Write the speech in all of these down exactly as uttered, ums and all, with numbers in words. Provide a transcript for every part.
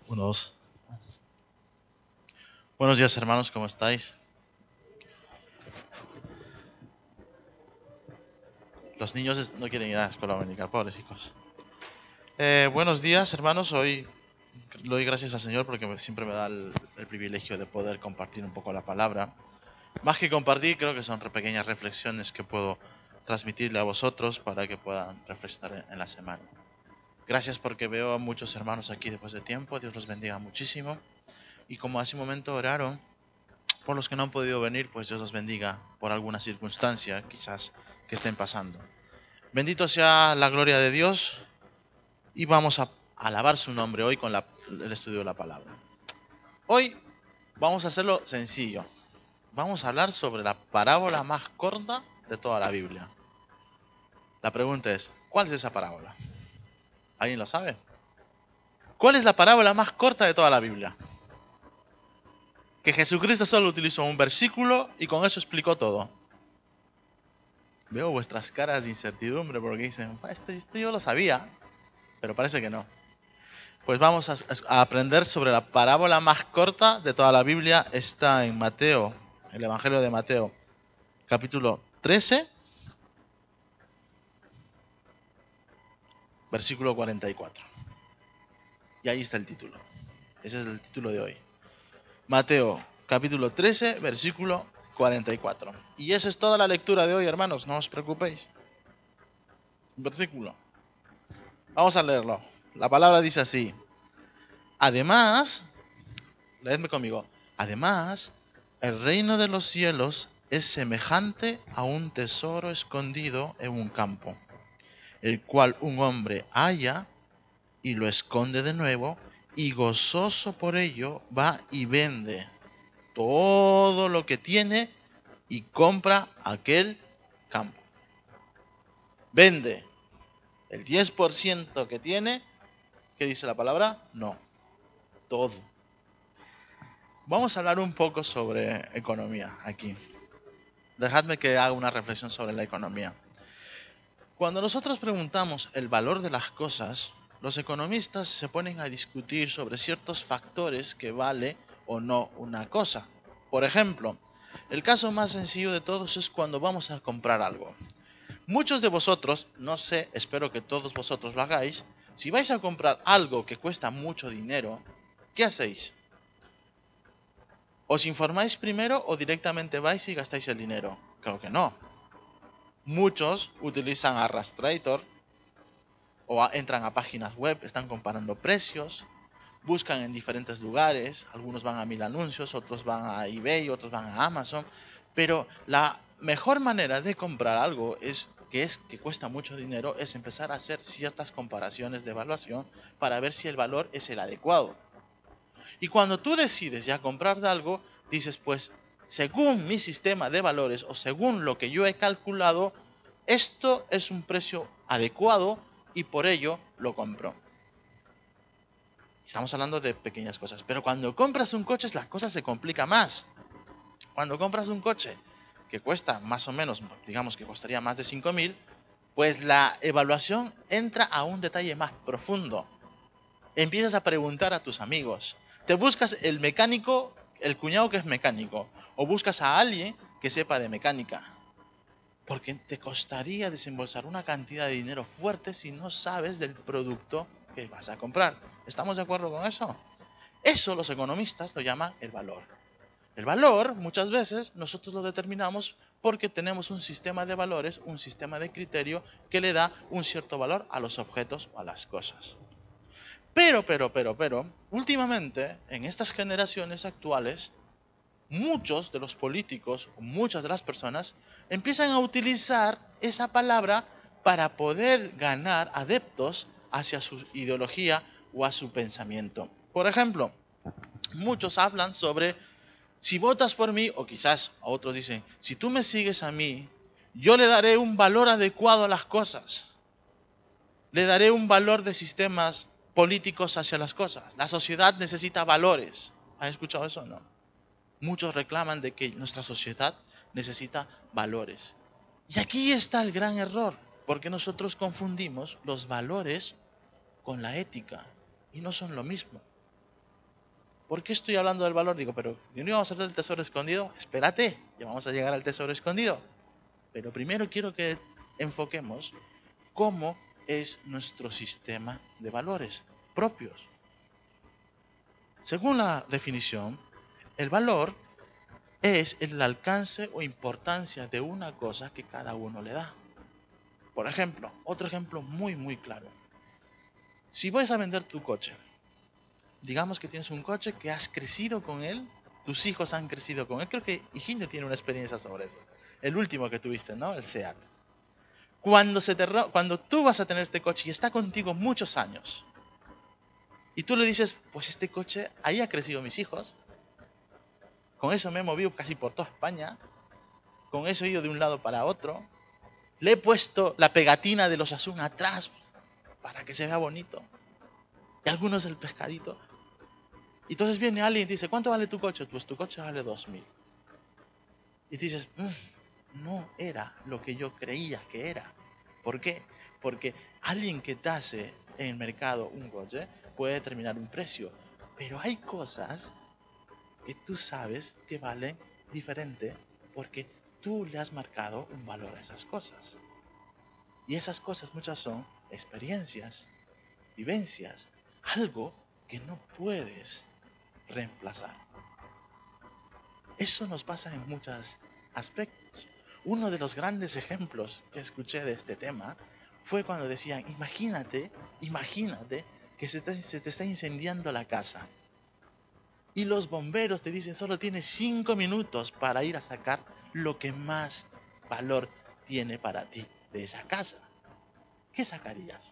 Unos. Buenos días, hermanos, ¿cómo estáis? Los niños no quieren ir a la escuela dominical, pobres hijos. Eh, buenos días, hermanos. Hoy le doy gracias al Señor porque me- siempre me da el, el privilegio de poder compartir un poco la palabra. Más que compartir, creo que son re- pequeñas reflexiones que puedo transmitirle a vosotros para que puedan reflexionar en, en la semana. Gracias porque veo a muchos hermanos aquí después de tiempo. Dios los bendiga muchísimo. Y como hace un momento oraron, por los que no han podido venir, pues Dios los bendiga por alguna circunstancia quizás que estén pasando. Bendito sea la gloria de Dios y vamos a alabar su nombre hoy con la, el estudio de la palabra. Hoy vamos a hacerlo sencillo. Vamos a hablar sobre la parábola más corta de toda la Biblia. La pregunta es, ¿cuál es esa parábola? ¿Alguien lo sabe? ¿Cuál es la parábola más corta de toda la Biblia? Que Jesucristo solo utilizó un versículo y con eso explicó todo. Veo vuestras caras de incertidumbre porque dicen, esto, esto yo lo sabía, pero parece que no. Pues vamos a, a aprender sobre la parábola más corta de toda la Biblia. Está en Mateo, el Evangelio de Mateo, capítulo trece, versículo cuarenta y cuatro. Y ahí está el título. Ese es el título de hoy. Mateo, capítulo trece, versículo cuarenta y cuatro. Y esa es toda la lectura de hoy, hermanos, no os preocupéis. Versículo. Vamos a leerlo. La palabra dice así. Además, leedme conmigo. Además, el reino de los cielos es semejante a un tesoro escondido en un campo, el cual un hombre halla y lo esconde de nuevo, y gozoso por ello va y vende todo lo que tiene y compra aquel campo. Vende el diez por ciento que tiene. ¿Qué dice la palabra? No, todo. Vamos a hablar un poco sobre economía aquí. Dejadme que haga una reflexión sobre la economía. Cuando nosotros preguntamos el valor de las cosas, los economistas se ponen a discutir sobre ciertos factores que vale o no una cosa. Por ejemplo, el caso más sencillo de todos es cuando vamos a comprar algo. Muchos de vosotros, no sé, espero que todos vosotros lo hagáis, si vais a comprar algo que cuesta mucho dinero, ¿qué hacéis? ¿Os informáis primero o directamente vais y gastáis el dinero? Creo que no. Muchos utilizan Arrastrator o a, entran a páginas web, están comparando precios, buscan en diferentes lugares, algunos van a Mil Anuncios, otros van a eBay, otros van a Amazon, pero la mejor manera de comprar algo es que es que cuesta mucho dinero es empezar a hacer ciertas comparaciones de evaluación para ver si el valor es el adecuado. Y cuando tú decides ya comprar de algo, dices, pues, según mi sistema de valores o según lo que yo he calculado, esto es un precio adecuado y por ello lo compro. Estamos hablando de pequeñas cosas, pero cuando compras un coche la cosa se complica más. Cuando compras un coche que cuesta más o menos, digamos que costaría más de cinco mil, pues la evaluación entra a un detalle más profundo. Empiezas a preguntar a tus amigos. Te buscas el mecánico, el cuñado que es mecánico, o buscas a alguien que sepa de mecánica. Porque te costaría desembolsar una cantidad de dinero fuerte si no sabes del producto que vas a comprar. ¿Estamos de acuerdo con eso? Eso los economistas lo llaman el valor. El valor, muchas veces, nosotros lo determinamos porque tenemos un sistema de valores, un sistema de criterio que le da un cierto valor a los objetos o a las cosas. Pero, pero, pero, pero, últimamente, en estas generaciones actuales, muchos de los políticos, muchas de las personas, empiezan a utilizar esa palabra para poder ganar adeptos hacia su ideología o a su pensamiento. Por ejemplo, muchos hablan sobre si votas por mí, o quizás otros dicen, si tú me sigues a mí, yo le daré un valor adecuado a las cosas. Le daré un valor de sistemas políticos hacia las cosas. La sociedad necesita valores. ¿Han escuchado eso o no? Muchos reclaman de que nuestra sociedad necesita valores. Y aquí está el gran error, porque nosotros confundimos los valores con la ética y no son lo mismo. ¿Por qué estoy hablando del valor? Digo, pero ¿no íbamos a hablar del tesoro escondido? Espérate, ya vamos a llegar al tesoro escondido. Pero primero quiero que enfoquemos cómo es nuestro sistema de valores propios. Según la definición, el valor es el alcance o importancia de una cosa que cada uno le da. Por ejemplo, otro ejemplo muy muy claro. Si vas a vender tu coche, digamos que tienes un coche que has crecido con él, tus hijos han crecido con él. Creo que Higinio tiene una experiencia sobre eso. El último que tuviste, ¿no? El SEAT. Cuando, se te, cuando tú vas a tener este coche y está contigo muchos años, y tú le dices, pues este coche, ahí ha crecido mis hijos, con eso me he movido casi por toda España, con eso he ido de un lado para otro, le he puesto la pegatina de los Osasuna atrás para que se vea bonito, y algunos el pescadito. Y entonces viene alguien y te dice, ¿cuánto vale tu coche? Pues tu coche vale dos mil. Y dices, mmm, no era lo que yo creía que era. ¿Por qué? Porque alguien que te hace en el mercado un coche puede determinar un precio. Pero hay cosas que tú sabes que valen diferente porque tú le has marcado un valor a esas cosas. Y esas cosas muchas son experiencias, vivencias, algo que no puedes reemplazar. Eso nos pasa en muchos aspectos. Uno de los grandes ejemplos que escuché de este tema fue cuando decían, imagínate, imagínate que se te, se te está incendiando la casa. Y los bomberos te dicen, solo tienes cinco minutos para ir a sacar lo que más valor tiene para ti de esa casa. ¿Qué sacarías?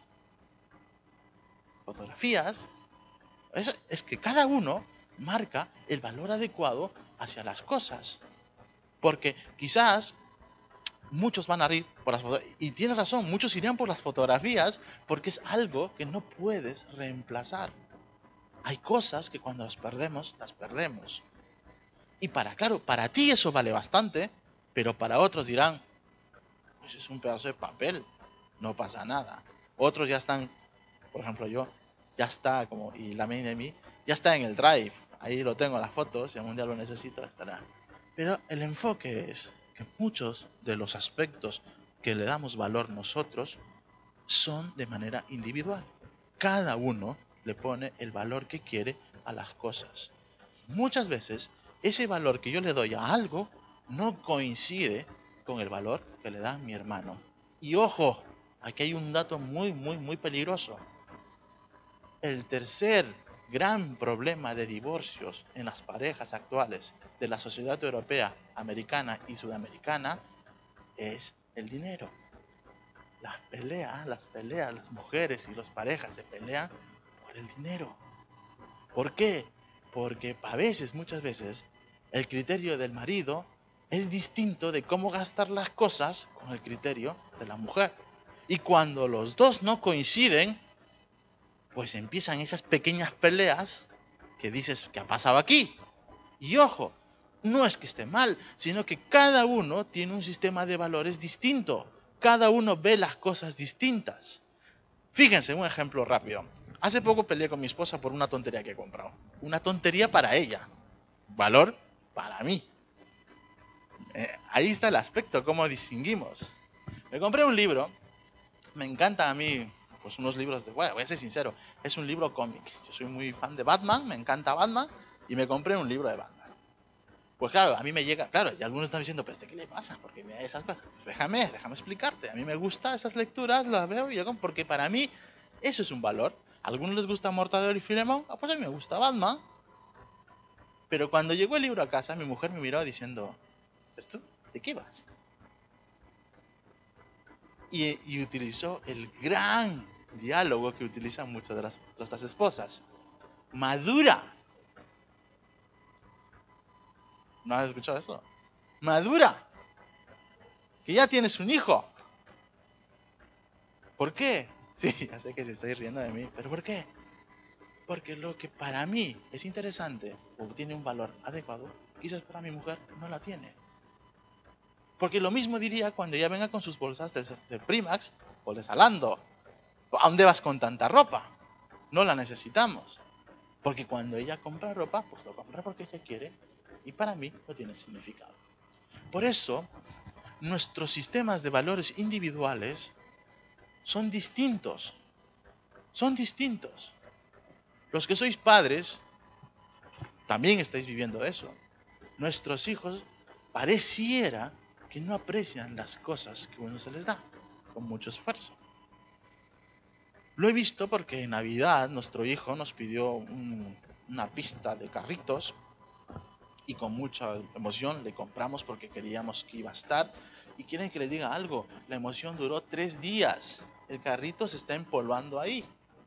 ¿Fotografías? Eso es que cada uno marca el valor adecuado hacia las cosas. Porque quizás muchos van a ir por las fotografías. Y tienes razón, muchos irían por las fotografías porque es algo que no puedes reemplazar. Hay cosas que cuando las perdemos, las perdemos. Y para, claro, para ti eso vale bastante, pero para otros dirán, pues es un pedazo de papel, no pasa nada. Otros ya están, por ejemplo yo, ya está como, y la main de mí, ya está en el drive. Ahí lo tengo en las fotos, si algún día lo necesito, estará. Pero el enfoque es que muchos de los aspectos que le damos valor nosotros son de manera individual. Cada uno le pone el valor que quiere a las cosas. Muchas veces ese valor que yo le doy a algo no coincide con el valor que le da mi hermano. Y ojo, aquí hay un dato muy, muy, muy peligroso. El tercer gran problema de divorcios en las parejas actuales de la sociedad europea, americana y sudamericana es el dinero. Las peleas, las peleas, las mujeres y las parejas se pelean por el dinero. ¿Por qué? Porque a veces, muchas veces, el criterio del marido es distinto de cómo gastar las cosas con el criterio de la mujer. Y cuando los dos no coinciden, pues empiezan esas pequeñas peleas que dices, ¿qué ha pasado aquí? Y ojo, no es que esté mal, sino que cada uno tiene un sistema de valores distinto. Cada uno ve las cosas distintas. Fíjense, un ejemplo rápido. Hace poco peleé con mi esposa por una tontería que he comprado. Una tontería para ella. Valor para mí. Eh, ahí está el aspecto, cómo distinguimos. Me compré un libro. Me encanta a mí, pues unos libros de... Bueno, voy a ser sincero. Es un libro cómic. Yo soy muy fan de Batman. Me encanta Batman. Y me compré un libro de Batman. Pues claro, a mí me llega... Claro, y algunos están diciendo, pues, ¿qué le pasa? Porque me da esas cosas. Pues déjame, déjame explicarte. A mí me gustan esas lecturas, las veo y yo... Porque para mí eso es un valor. A algunos les gusta Mortadelo y Filemón, pues a mí me gusta Batman. Pero cuando llegó el libro a casa, mi mujer me miró diciendo, ¿pero tú? ¿De qué vas? Y, y utilizó el gran diálogo que utilizan muchas de las nuestras esposas. Madura. ¿No has escuchado eso? Madura. Que ya tienes un hijo. ¿Por qué? Sí, ya sé que se estáis riendo de mí, pero ¿por qué? Porque lo que para mí es interesante o tiene un valor adecuado, quizás para mi mujer no la tiene. Porque lo mismo diría cuando ella venga con sus bolsas de, de Primax o de Zalando. ¿A dónde vas con tanta ropa? No la necesitamos. Porque cuando ella compra ropa, pues lo compra porque ella quiere y para mí no tiene significado. Por eso, nuestros sistemas de valores individuales son distintos. Son distintos. Los que sois padres, también estáis viviendo eso. Nuestros hijos pareciera que no aprecian las cosas que uno se les da, con mucho esfuerzo. Lo he visto porque en Navidad nuestro hijo nos pidió un, una pista de carritos y con mucha emoción le compramos porque queríamos que iba a estar. Y quieren que les diga algo, la emoción duró tres días. El carrito se está empolvando ahí.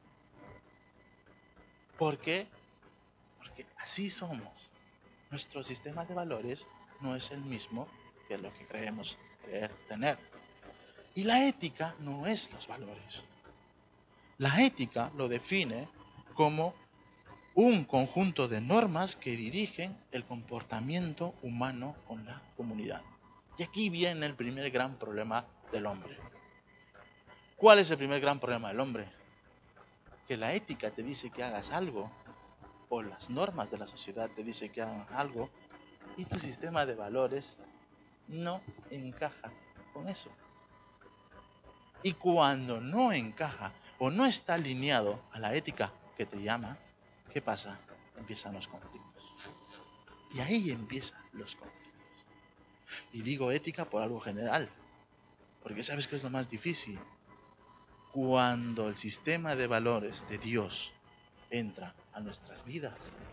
¿Por qué? Porque así somos. Nuestro sistema de valores no es el mismo que lo que creemos creer tener. Y la ética no es los valores. La ética lo define como un conjunto de normas que dirigen el comportamiento humano con la comunidad. Y aquí viene el primer gran problema del hombre. ¿Cuál es el primer gran problema del hombre? Que la ética te dice que hagas algo, o las normas de la sociedad te dicen que hagan algo, y tu sistema de valores no encaja con eso. Y cuando no encaja o no está alineado a la ética que te llama, ¿qué pasa? Empiezan los conflictos. Y ahí empiezan los conflictos. Y digo ética por algo general, porque ¿sabes qué es lo más difícil? Cuando el sistema de valores de Dios entra a nuestras vidas,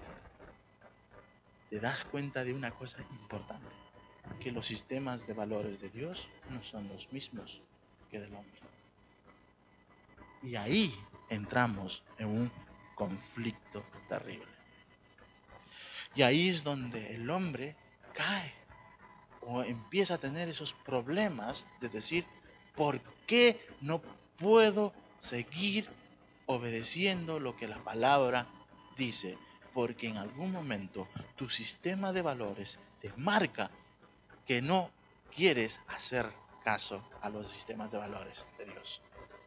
te das cuenta de una cosa importante, que los sistemas de valores de Dios no son los mismos que del hombre. Y ahí entramos en un conflicto terrible. Y ahí es donde el hombre cae o empieza a tener esos problemas de decir, ¿por qué no puedo seguir obedeciendo lo que la palabra dice? Porque en algún momento tu sistema de valores te marca que no quieres hacer caso a los sistemas de valores de Dios.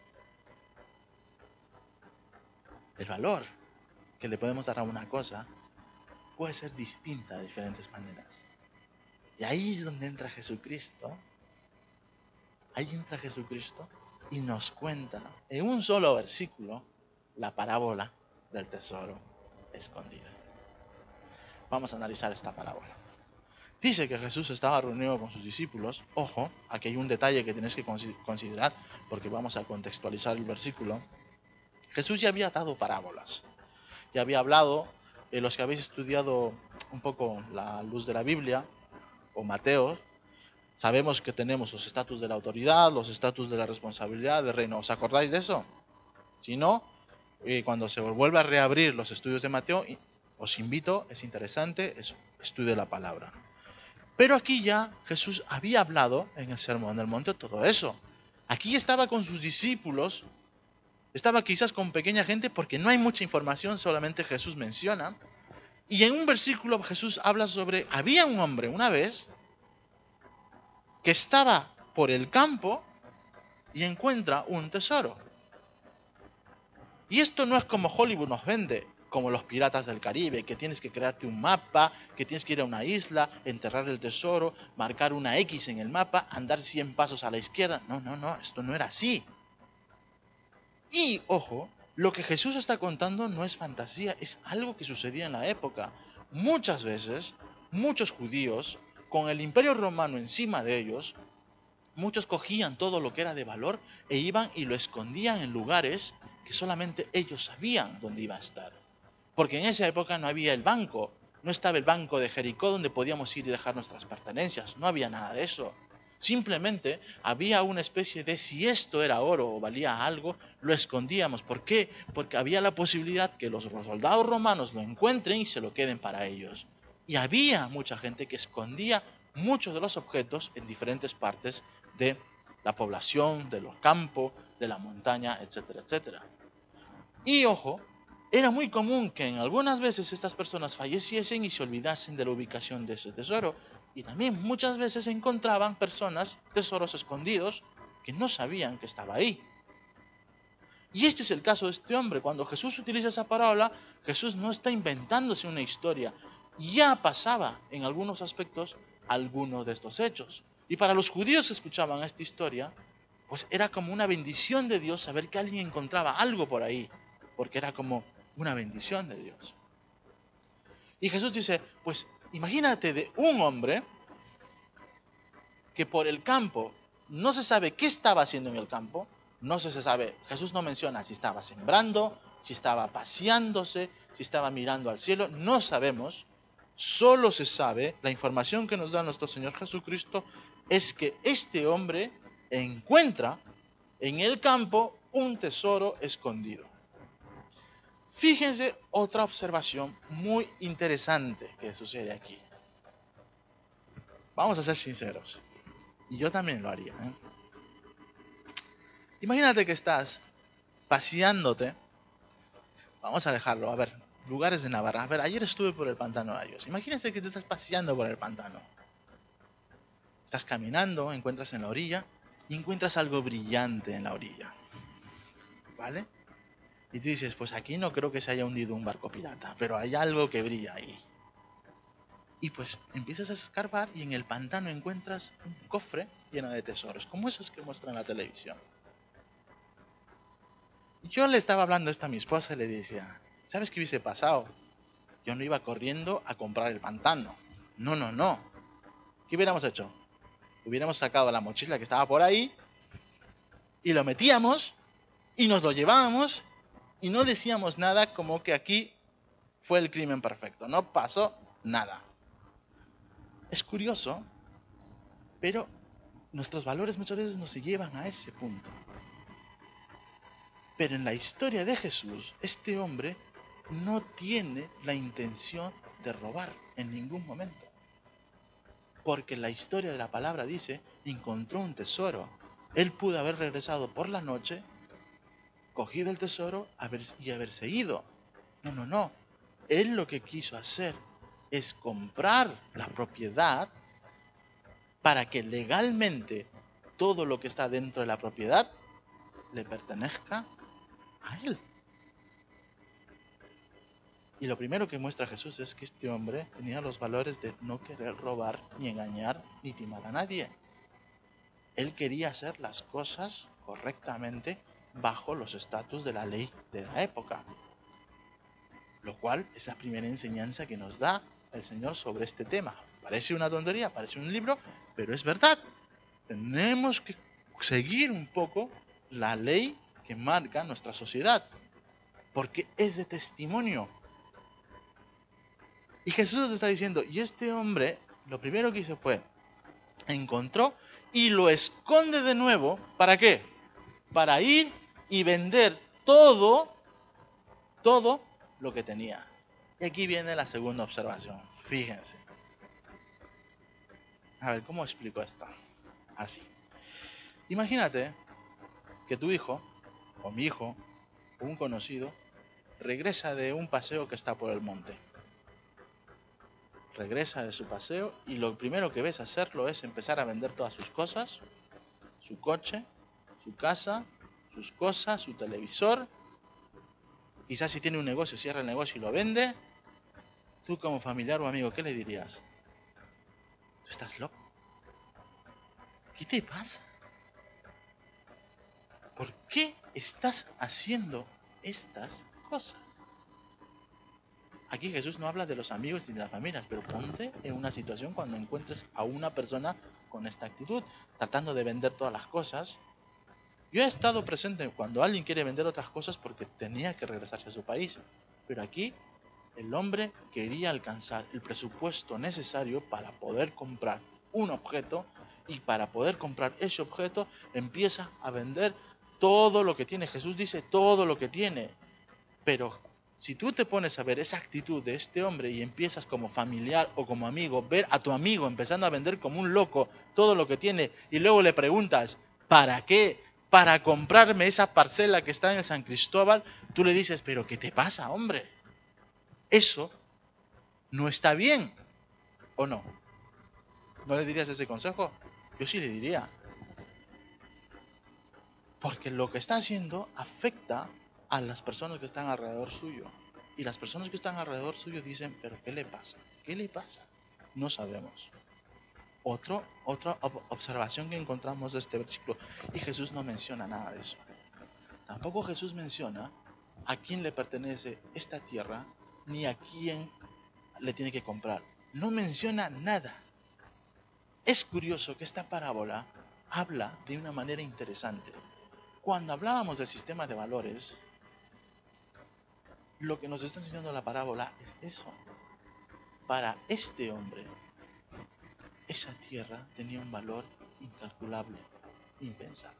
El valor que le podemos dar a una cosa puede ser distinta de diferentes maneras. Y ahí es donde entra Jesucristo. Ahí entra Jesucristo y nos cuenta en un solo versículo la parábola del tesoro escondido. Vamos a analizar esta parábola. Dice que Jesús estaba reunido con sus discípulos. Ojo, aquí hay un detalle que tenéis que considerar porque vamos a contextualizar el versículo. Jesús ya había dado parábolas. Ya había hablado, eh, los que habéis estudiado un poco la luz de la Biblia, o Mateo, sabemos que tenemos los estatus de la autoridad, los estatus de la responsabilidad del reino. ¿Os acordáis de eso? Si no, eh, cuando se vuelva a reabrir los estudios de Mateo, os invito, es interesante, es, estudie la palabra. Pero aquí ya Jesús había hablado en el Sermón del Monte todo eso. Aquí estaba con sus discípulos, estaba quizás con pequeña gente porque no hay mucha información, solamente Jesús menciona. Y en un versículo Jesús habla sobre, había un hombre una vez que estaba por el campo y encuentra un tesoro. Y esto no es como Hollywood nos vende, como los piratas del Caribe, que tienes que crearte un mapa, que tienes que ir a una isla, enterrar el tesoro, marcar una X en el mapa, andar cien pasos a la izquierda. No, no, no, esto no era así. Y, ojo, lo que Jesús está contando no es fantasía, es algo que sucedía en la época. Muchas veces, muchos judíos, con el imperio romano encima de ellos, muchos cogían todo lo que era de valor e iban y lo escondían en lugares que solamente ellos sabían dónde iba a estar. Porque en esa época no había el banco, no estaba el banco de Jericó donde podíamos ir y dejar nuestras pertenencias, no había nada de eso. Simplemente había una especie de, si esto era oro o valía algo, lo escondíamos. ¿Por qué? Porque había la posibilidad que los soldados romanos lo encuentren y se lo queden para ellos. Y había mucha gente que escondía muchos de los objetos en diferentes partes de la población, de los campos, de la montaña, etcétera, etcétera. Y ojo, era muy común que en algunas veces estas personas falleciesen y se olvidasen de la ubicación de ese tesoro. Y también muchas veces se encontraban personas, tesoros escondidos, que no sabían que estaba ahí. Y este es el caso de este hombre. Cuando Jesús utiliza esa parábola, Jesús no está inventándose una historia. Ya pasaba en algunos aspectos algunos de estos hechos. Y para los judíos que escuchaban esta historia, pues era como una bendición de Dios saber que alguien encontraba algo por ahí, porque era como una bendición de Dios. Y Jesús dice, pues imagínate de un hombre que por el campo no se sabe qué estaba haciendo en el campo, no se sabe, Jesús no menciona si estaba sembrando, si estaba paseándose, si estaba mirando al cielo, no sabemos. Solo se sabe, la información que nos da nuestro Señor Jesucristo es que este hombre encuentra en el campo un tesoro escondido. Fíjense otra observación muy interesante que sucede aquí. Vamos a ser sinceros, y yo también lo haría, ¿eh? Imagínate que estás paseándote, vamos a dejarlo, a ver, lugares de Navarra. A ver, ayer estuve por el pantano de Ayos. Imagínense que te estás paseando por el pantano. Estás caminando, encuentras en la orilla y encuentras algo brillante en la orilla. ¿Vale? Y tú dices, pues aquí no creo que se haya hundido un barco pirata, pero hay algo que brilla ahí. Y pues empiezas a escarbar y en el pantano encuentras un cofre lleno de tesoros, como esos que muestran en la televisión. Yo le estaba hablando esto a mi esposa y le decía, ¿sabes qué hubiese pasado? Yo no iba corriendo a comprar el pantano. No, no, no. ¿Qué hubiéramos hecho? Hubiéramos sacado la mochila que estaba por ahí y lo metíamos y nos lo llevábamos y no decíamos nada, como que aquí fue el crimen perfecto. No pasó nada. Es curioso, pero nuestros valores muchas veces nos llevan a ese punto. Pero en la historia de Jesús, este hombre no tiene la intención de robar en ningún momento. Porque la historia de la palabra dice, encontró un tesoro. Él pudo haber regresado por la noche, cogido el tesoro y haberse ido. No, no, no. Él lo que quiso hacer es comprar la propiedad para que legalmente todo lo que está dentro de la propiedad le pertenezca a él. Y lo primero que muestra Jesús es que este hombre tenía los valores de no querer robar, ni engañar, ni timar a nadie. Él quería hacer las cosas correctamente bajo los estatus de la ley de la época. Lo cual es la primera enseñanza que nos da el Señor sobre este tema. Parece una tontería, parece un libro, pero es verdad. Tenemos que seguir un poco la ley que marca nuestra sociedad, porque es de testimonio. Y Jesús está diciendo, y este hombre, lo primero que hizo fue, encontró y lo esconde de nuevo, ¿para qué? Para ir y vender todo, todo lo que tenía. Y aquí viene la segunda observación, fíjense. A ver, ¿cómo explico esto? Así. Imagínate que tu hijo, o mi hijo, o un conocido, regresa de un paseo que está por el monte. Regresa de su paseo y lo primero que ves hacerlo es empezar a vender todas sus cosas, su coche, su casa, sus cosas, su televisor. Quizás si tiene un negocio, cierra el negocio y lo vende. Tú como familiar o amigo, ¿qué le dirías? ¿Tú estás loco? ¿Qué te pasa? ¿Por qué estás haciendo estas cosas? Aquí Jesús no habla de los amigos ni de las familias, pero ponte en una situación cuando encuentres a una persona con esta actitud, tratando de vender todas las cosas. Yo he estado presente cuando alguien quiere vender otras cosas porque tenía que regresarse a su país, pero aquí el hombre quería alcanzar el presupuesto necesario para poder comprar un objeto, y para poder comprar ese objeto empieza a vender todo lo que tiene. Jesús dice todo lo que tiene, pero si tú te pones a ver esa actitud de este hombre y empiezas como familiar o como amigo, ver a tu amigo empezando a vender como un loco todo lo que tiene y luego le preguntas, ¿para qué? Para comprarme esa parcela que está en el San Cristóbal, tú le dices, ¿pero qué te pasa, hombre? Eso no está bien, ¿o no? ¿No le dirías ese consejo? Yo sí le diría. Porque lo que está haciendo afecta a las personas que están alrededor suyo. Y las personas que están alrededor suyo dicen, pero ¿qué le pasa? ¿Qué le pasa? No sabemos. Otro, otra ob- observación que encontramos de este versículo, y Jesús no menciona nada de eso. Tampoco Jesús menciona a quién le pertenece esta tierra, ni a quién le tiene que comprar. No menciona nada. Es curioso que esta parábola habla de una manera interesante. Cuando hablábamos del sistema de valores, lo que nos está enseñando la parábola es eso. Para este hombre, esa tierra tenía un valor incalculable, impensable.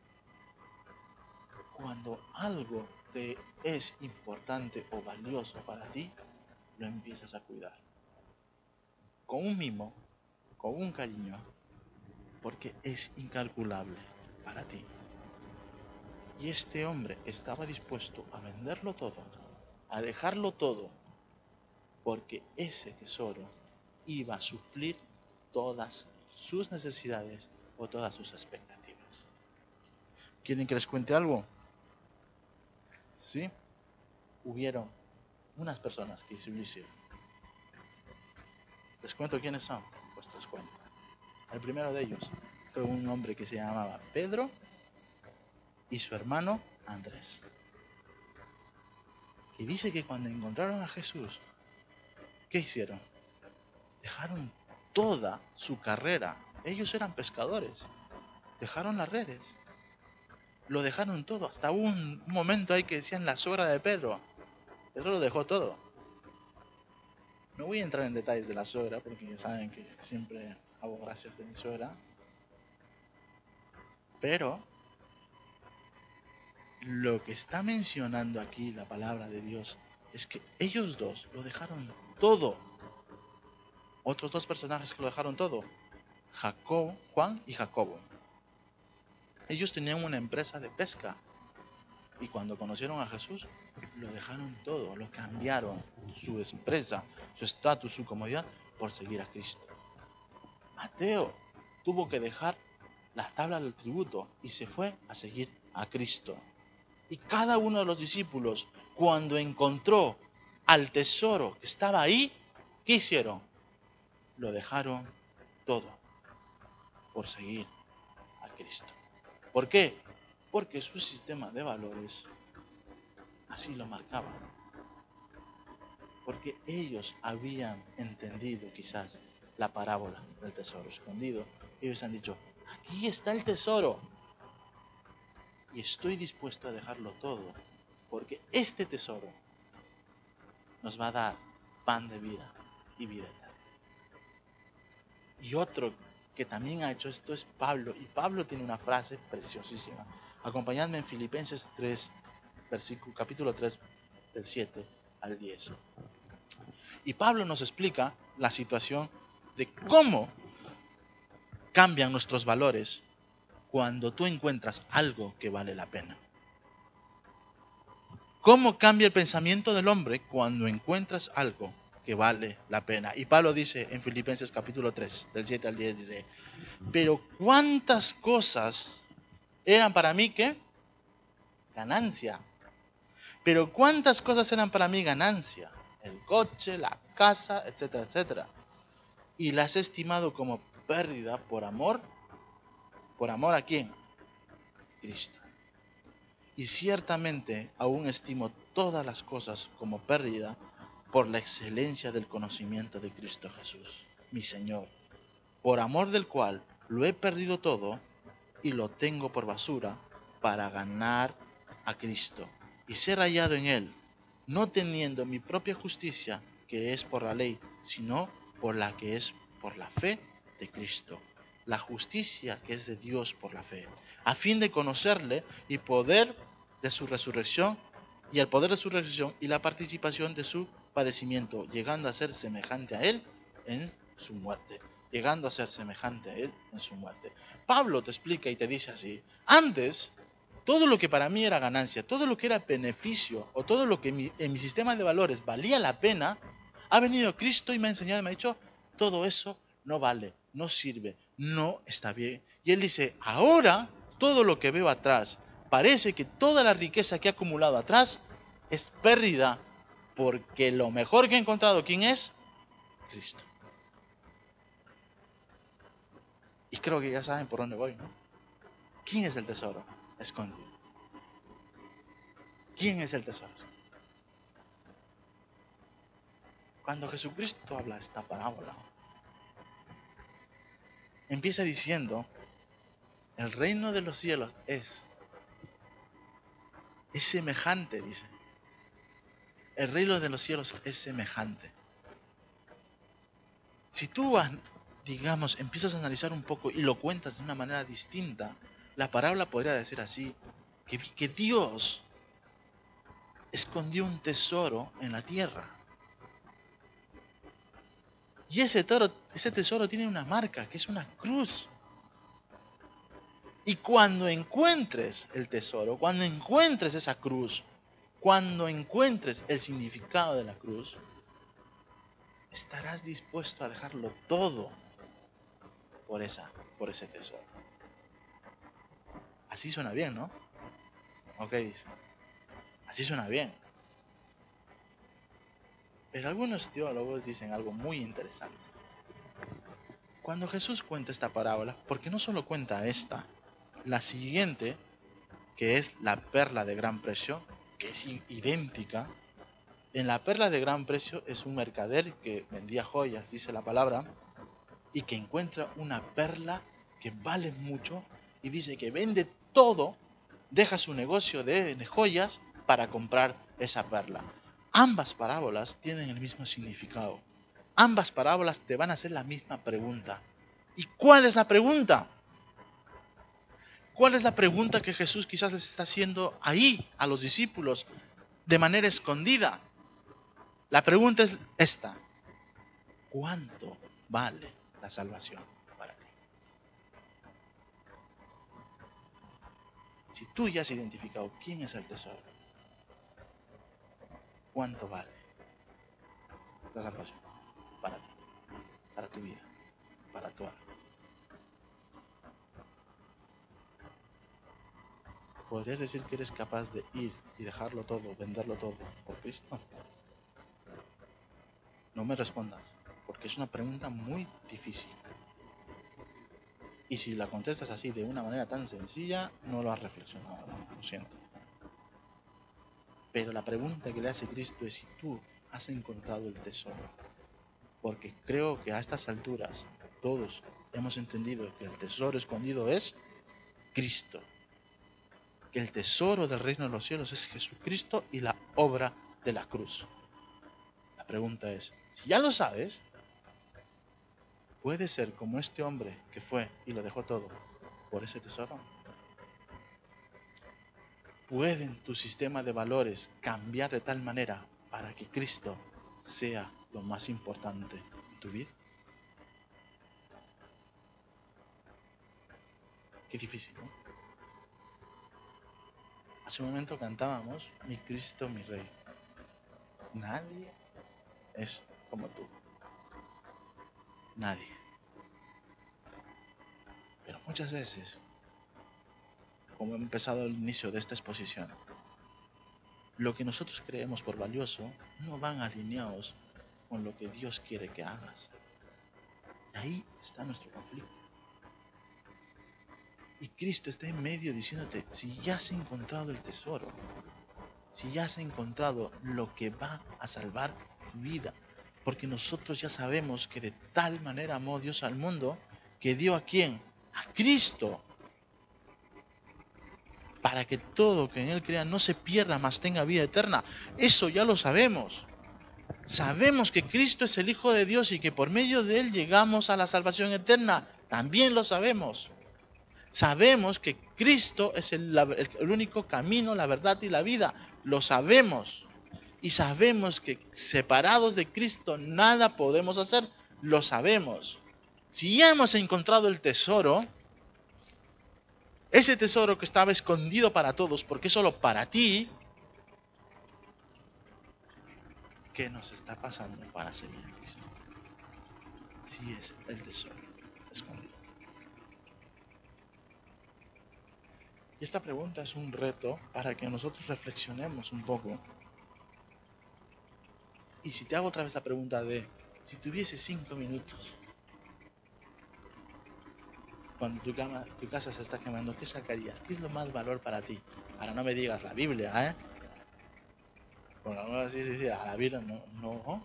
Cuando algo te es importante o valioso para ti, lo empiezas a cuidar. Con un mimo, con un cariño, porque es incalculable para ti. Y este hombre estaba dispuesto a venderlo todo, a dejarlo todo, porque ese tesoro iba a suplir todas sus necesidades o todas sus expectativas. ¿Quieren que les cuente algo? Sí, hubieron unas personas que se lo hicieron. ¿Les cuento quiénes son? Pues les cuento. El primero de ellos fue un hombre que se llamaba Pedro y su hermano Andrés. Y dice que cuando encontraron a Jesús, ¿qué hicieron? Dejaron toda su carrera. Ellos eran pescadores. Dejaron las redes. Lo dejaron todo. Hasta un, un momento ahí que decían la suegra de Pedro. Pedro lo dejó todo. No voy a entrar en detalles de la suegra porque ya saben que siempre hago gracias de mi suegra. Pero lo que está mencionando aquí la palabra de Dios es que ellos dos lo dejaron todo. Otros dos personajes que lo dejaron todo. Jacob, Juan y Jacobo. Ellos tenían una empresa de pesca. Y cuando conocieron a Jesús, lo dejaron todo, lo cambiaron, su empresa, su estatus, su comodidad, por seguir a Cristo. Mateo tuvo que dejar las tablas del tributo y se fue a seguir a Cristo. Y cada uno de los discípulos, cuando encontró al tesoro que estaba ahí, ¿qué hicieron? Lo dejaron todo por seguir a Cristo. ¿Por qué? Porque su sistema de valores así lo marcaba. Porque ellos habían entendido quizás la parábola del tesoro escondido. Ellos han dicho, aquí está el tesoro. Y estoy dispuesto a dejarlo todo. Porque este tesoro nos va a dar pan de vida y vida eterna. Y otro que también ha hecho esto es Pablo. Y Pablo tiene una frase preciosísima. Acompañadme en Filipenses tres, versículo, capítulo tres, del siete al diez. Y Pablo nos explica la situación de cómo cambian nuestros valores cuando tú encuentras algo que vale la pena. ¿Cómo cambia el pensamiento del hombre cuando encuentras algo que vale la pena? Y Pablo dice en Filipenses capítulo tres, del siete al diez, dice, pero cuántas cosas eran para mí, ¿qué? Ganancia. Pero cuántas cosas eran para mí ganancia. El coche, la casa, etcétera, etcétera. Y las he estimado como pérdida por amor. ¿Por amor a quién? Cristo. Y ciertamente aún estimo todas las cosas como pérdida por la excelencia del conocimiento de Cristo Jesús, mi Señor, por amor del cual lo he perdido todo y lo tengo por basura para ganar a Cristo y ser hallado en Él, no teniendo mi propia justicia que es por la ley, sino por la que es por la fe de Cristo. La justicia que es de Dios por la fe, a fin de conocerle y poder de su resurrección y el poder de su resurrección y la participación de su padecimiento, llegando a ser semejante a él en su muerte, llegando a ser semejante a él en su muerte. Pablo te explica y te dice así, antes todo lo que para mí era ganancia, todo lo que era beneficio o todo lo que en mi, en mi sistema de valores valía la pena, ha venido Cristo y me ha enseñado y me ha dicho, todo eso no vale, no sirve, no está bien. Y él dice, ahora todo lo que veo atrás, parece que toda la riqueza que ha acumulado atrás es pérdida, porque lo mejor que ha encontrado, ¿quién es? Cristo. Y creo que ya saben por dónde voy, ¿no? ¿Quién es el tesoro escondido? ¿Quién es el tesoro? Cuando Jesucristo habla esta parábola, empieza diciendo, el reino de los cielos es, es semejante, dice. El reino de los cielos es semejante. Si tú, digamos, empiezas a analizar un poco y lo cuentas de una manera distinta, la parábola podría decir así, que, que Dios escondió un tesoro en la tierra. Y ese tesoro, ese tesoro tiene una marca, que es una cruz. Y cuando encuentres el tesoro, cuando encuentres esa cruz, cuando encuentres el significado de la cruz, estarás dispuesto a dejarlo todo por, esa, por ese tesoro. Así suena bien, ¿no? Ok, dice. Así suena bien. Pero algunos teólogos dicen algo muy interesante. Cuando Jesús cuenta esta parábola, porque no solo cuenta esta, la siguiente, que es la perla de gran precio, que es idéntica. En la perla de gran precio es un mercader que vendía joyas, dice la palabra, y que encuentra una perla que vale mucho y dice que vende todo, deja su negocio de joyas para comprar esa perla. Ambas parábolas tienen el mismo significado. Ambas parábolas te van a hacer la misma pregunta. ¿Y cuál es la pregunta? ¿Cuál es la pregunta que Jesús quizás les está haciendo ahí a los discípulos de manera escondida? La pregunta es esta: ¿cuánto vale la salvación para ti? Si tú ya has identificado quién es el tesoro, ¿cuánto vale la salvación para ti, para tu vida, para tu alma? ¿Podrías decir que eres capaz de ir y dejarlo todo, venderlo todo por Cristo? No me respondas, porque es una pregunta muy difícil. Y si la contestas así de una manera tan sencilla, no lo has reflexionado, lo siento. Pero la pregunta que le hace Cristo es si tú has encontrado el tesoro. Porque creo que a estas alturas todos hemos entendido que el tesoro escondido es Cristo. Que el tesoro del reino de los cielos es Jesucristo y la obra de la cruz. La pregunta es, si ya lo sabes, ¿puede ser como este hombre que fue y lo dejó todo por ese tesoro? ¿Puede tu sistema de valores cambiar de tal manera para que Cristo sea lo más importante en tu vida? Qué difícil, ¿no? Hace un momento cantábamos, mi Cristo, mi Rey. Nadie es como tú. Nadie. Pero muchas veces, como he empezado al inicio de esta exposición, lo que nosotros creemos por valioso no van alineados con lo que Dios quiere que hagas. Y ahí está nuestro conflicto. Y Cristo está en medio diciéndote, si ya has encontrado el tesoro, si ya has encontrado lo que va a salvar tu vida, porque nosotros ya sabemos que de tal manera amó Dios al mundo, que dio a quién, a Cristo, para que todo que en Él crea no se pierda, mas tenga vida eterna. Eso ya lo sabemos. Sabemos que Cristo es el Hijo de Dios y que por medio de Él llegamos a la salvación eterna. También lo sabemos. Sabemos que Cristo es el, el, el único camino, la verdad y la vida. Lo sabemos. Y sabemos que separados de Cristo nada podemos hacer. Lo sabemos. Si ya hemos encontrado el tesoro, ese tesoro que estaba escondido para todos, porque es solo para ti, ¿qué nos está pasando para seguir a Cristo? Si es el tesoro escondido. Y esta pregunta es un reto para que nosotros reflexionemos un poco. Y si te hago otra vez la pregunta de, si tuviese cinco minutos, cuando tu, cama, tu casa se está quemando, ¿qué sacarías? ¿Qué es lo más valor para ti? Ahora no me digas la Biblia, ¿eh? Bueno, sí, sí, sí, a la Biblia no, no.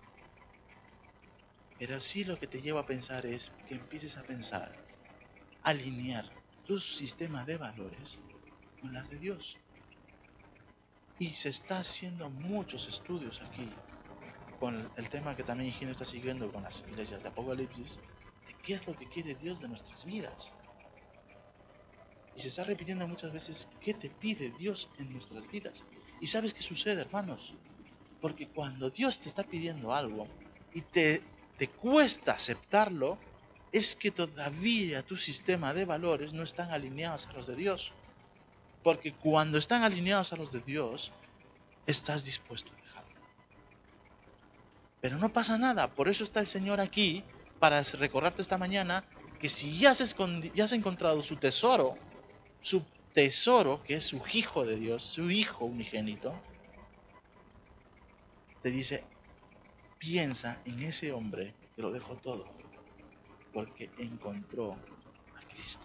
Pero sí lo que te lleva a pensar es que empieces a pensar, alinear tu sistema de valores con las de Dios. Y se está haciendo muchos estudios aquí con el tema que también Gino está siguiendo con las iglesias de Apocalipsis, de qué es lo que quiere Dios de nuestras vidas. Y se está repitiendo muchas veces qué te pide Dios en nuestras vidas. ¿Y sabes qué sucede, hermanos? Porque cuando Dios te está pidiendo algo y te, te cuesta aceptarlo, es que todavía tu sistema de valores no están alineados a los de Dios. Porque cuando están alineados a los de Dios, estás dispuesto a dejarlo. Pero no pasa nada, por eso está el Señor aquí, para recordarte esta mañana que si ya has, ya has encontrado su tesoro, su tesoro, que es su Hijo de Dios, su Hijo unigénito, te dice, piensa en ese hombre que lo dejó todo, porque encontró a Cristo.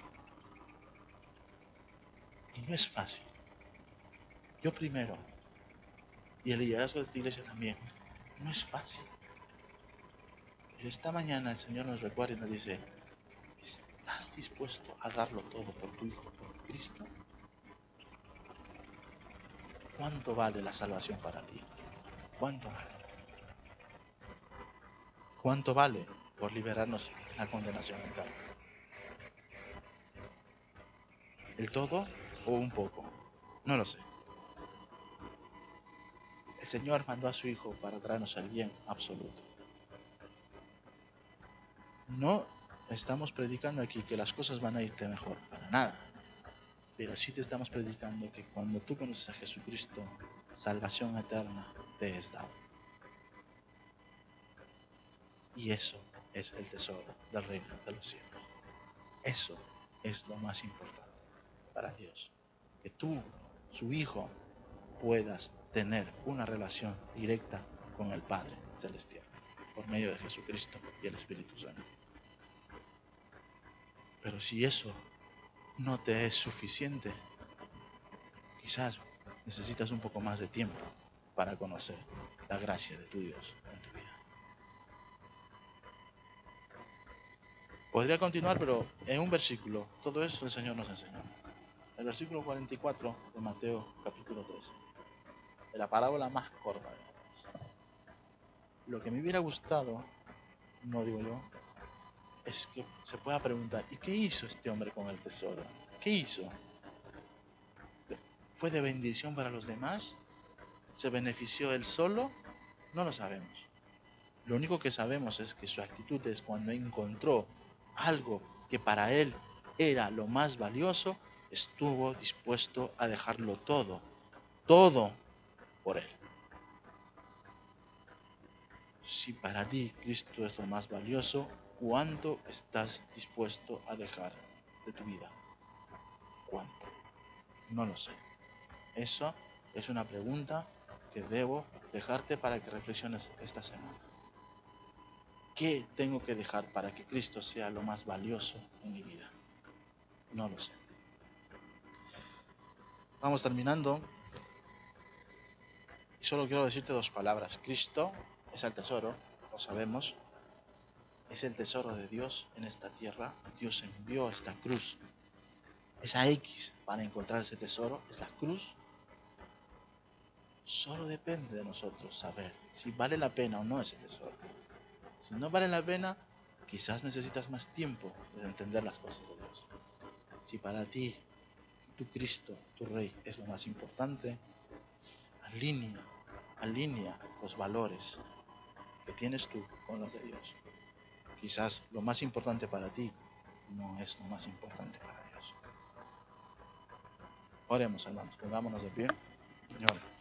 Y no es fácil. Yo primero, y el liderazgo de esta iglesia también, no es fácil. Pero esta mañana el Señor nos recuerda y nos dice, ¿estás dispuesto a darlo todo por tu Hijo, por Cristo? ¿Cuánto vale la salvación para ti? ¿Cuánto vale? ¿Cuánto vale por liberarnos de la condenación eterna? ¿El todo o un poco? No lo sé. El Señor mandó a su Hijo para traernos el bien absoluto. No estamos predicando aquí que las cosas van a irte mejor, para nada. Pero sí te estamos predicando que cuando tú conoces a Jesucristo, salvación eterna te es dada. Y eso es el tesoro del reino de los cielos. Eso es lo más importante para Dios. Que tú, su Hijo, puedas tener una relación directa con el Padre Celestial por medio de Jesucristo y el Espíritu Santo. Pero si eso no te es suficiente, quizás necesitas un poco más de tiempo para conocer la gracia de tu Dios en tu vida. Podría continuar, pero en un versículo, todo eso el Señor nos enseñó. El versículo cuarenta y cuatro de Mateo capítulo trece. De la parábola más corta de todas. Lo que me hubiera gustado, no digo yo, es que se pueda preguntar, ¿y qué hizo este hombre con el tesoro? ¿Qué hizo? ¿Fue de bendición para los demás? ¿Se benefició él solo? No lo sabemos. Lo único que sabemos es que su actitud es cuando encontró algo que para él era lo más valioso, estuvo dispuesto a dejarlo todo, todo por él. Si para ti Cristo es lo más valioso, ¿cuánto estás dispuesto a dejar de tu vida? ¿Cuánto? No lo sé. Eso es una pregunta que debo dejarte para que reflexiones esta semana. ¿Qué tengo que dejar para que Cristo sea lo más valioso en mi vida? No lo sé. Vamos terminando. Y solo quiero decirte dos palabras. Cristo es el tesoro, lo sabemos. Es el tesoro de Dios en esta tierra. Dios envió esta cruz. Esa X para encontrar ese tesoro es la cruz. Solo depende de nosotros saber si vale la pena o no ese tesoro. Si no vale la pena, quizás necesitas más tiempo de entender las cosas de Dios. Si para ti, tu Cristo, tu Rey, es lo más importante, alinea, alinea los valores que tienes tú con los de Dios. Quizás lo más importante para ti no es lo más importante para Dios. Oremos, hermanos, pongámonos de pie. Señor.